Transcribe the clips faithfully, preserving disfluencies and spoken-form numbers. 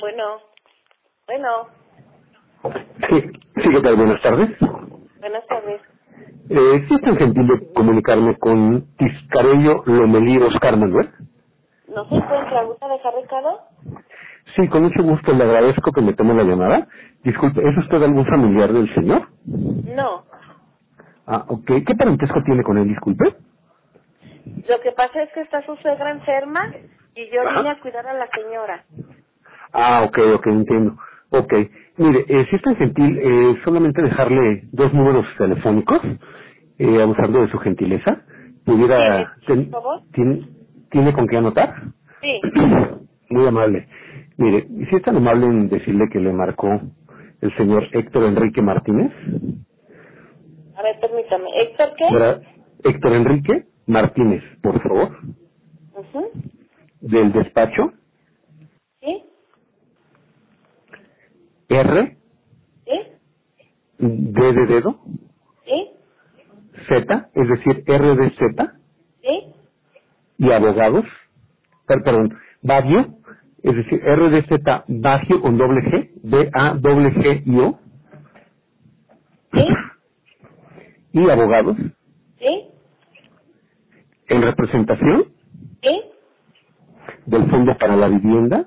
Bueno, bueno, Sí, sí, ¿qué tal? Buenas tardes. buenas tardes. Eh, ¿Sí es tan gentil de comunicarme con Tiscarello Lomelí Oscar Manuel? ¿No se encuentra? ¿Gusta dejar recado? Sí, con mucho gusto, le agradezco que me tome la llamada. Disculpe, ¿es usted algún familiar del señor? No. Ah, ok. ¿Qué parentesco tiene con él, disculpe? Lo que pasa es que está su suegra enferma y yo vine Ajá. a cuidar a la señora. Ah, ok, ok, entiendo. Ok. Mire, eh, si es tan gentil, eh, solamente dejarle dos números telefónicos, eh, abusando de su gentileza. Sí, ¿me Pudiera... por ten- favor? ¿tiene, ¿Tiene con qué anotar? Sí. Muy amable. Mire, si es tan amable en decirle que le marcó el señor Héctor Enrique Martínez, A ver, permítame. ¿Héctor qué? ¿verdad? Héctor Enrique Martínez, por favor, Ujú. del despacho ¿Sí? R, ¿Sí? D de dedo, ¿Sí? Z, es decir, R de Z, ¿Sí? y abogados, per- perdón, Baggio, es decir, R de Z, Baggio con doble G, B A G G I O, ¿Sí? y abogados, ¿Sí? en representación ¿Sí? del Fondo para la Vivienda,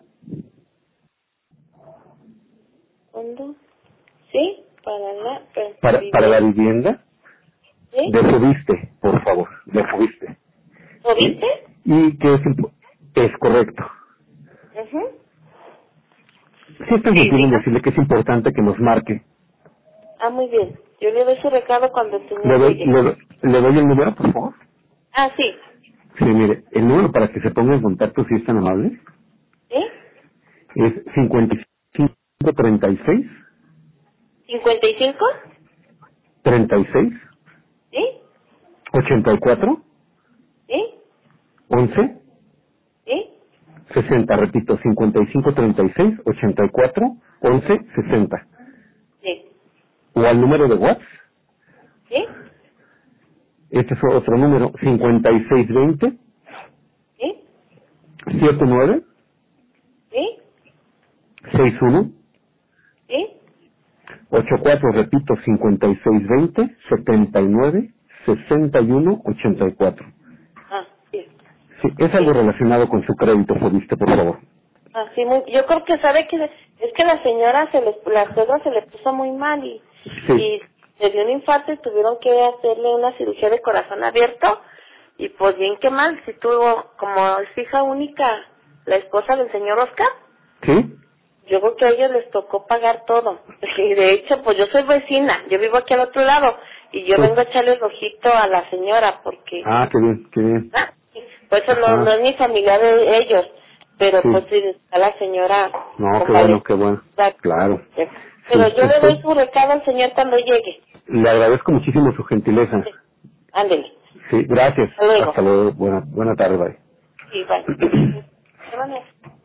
¿Cuándo? ¿Sí? Para la per- para, para la vivienda. vivienda, ¿Sí? de Fobiste, por favor, de Fobiste, ¿Lo ¿sí? viste? Y que es, impo- es correcto. Ujú. Sí, es tan Sí, gentil en diga. decirle que es importante que nos marque. Ah, muy bien. Yo le doy su recado cuando el ¿Le señor doy, llegue. le, doy- le doy el número, por favor? Ah, sí. Sí, mire, el número para que se ponga en contacto, si es tan amable, ¿Sí? es cincuenta y cinco treinta y seis ¿cincuenta y cinco? treinta y seis ¿Sí? ochenta y cuatro ¿Sí? once ¿Sí? sesenta, repito, cincuenta y cinco treinta y seis ochenta y cuatro once sesenta. ¿Sí? O al número de WhatsApp, ¿Sí? este es otro número, cincuenta y seis veinte ¿Sí? setenta y nueve ¿Sí? sesenta y uno ¿Sí? ochenta y cuatro, repito, cincuenta y seis veinte setenta y nueve sesenta y uno ochenta y cuatro. Ah, sí. Sí, es algo Sí. relacionado con su crédito, Fobiste, por favor. Ah, sí, muy, yo creo que sabe que es que la señora, se le, la suegra se le puso muy mal y, Sí, y le dio un infarto y tuvieron que hacerle una cirugía de corazón abierto y pues bien que mal, si tuvo, como es hija única, la esposa del señor Oscar, sí. yo creo que a ellos les tocó pagar todo. Y de hecho, pues yo soy vecina, yo vivo aquí al otro lado y yo Sí. vengo a echarle el ojito a la señora porque, Ah, qué bien, qué bien. ah, pues eso no, no Ajá, es mi familia de ellos, pero sí. pues sí, está la señora No, qué bueno, qué convaleciente. bueno. Claro. Pero Sí, yo le doy usted, su recado al señor cuando llegue. le agradezco muchísimo su gentileza. Sí, ándele. Sí, gracias. Hasta luego. Hasta luego. Buena, buena tarde, bye. Sí, bye. ¿Qué van a hacer?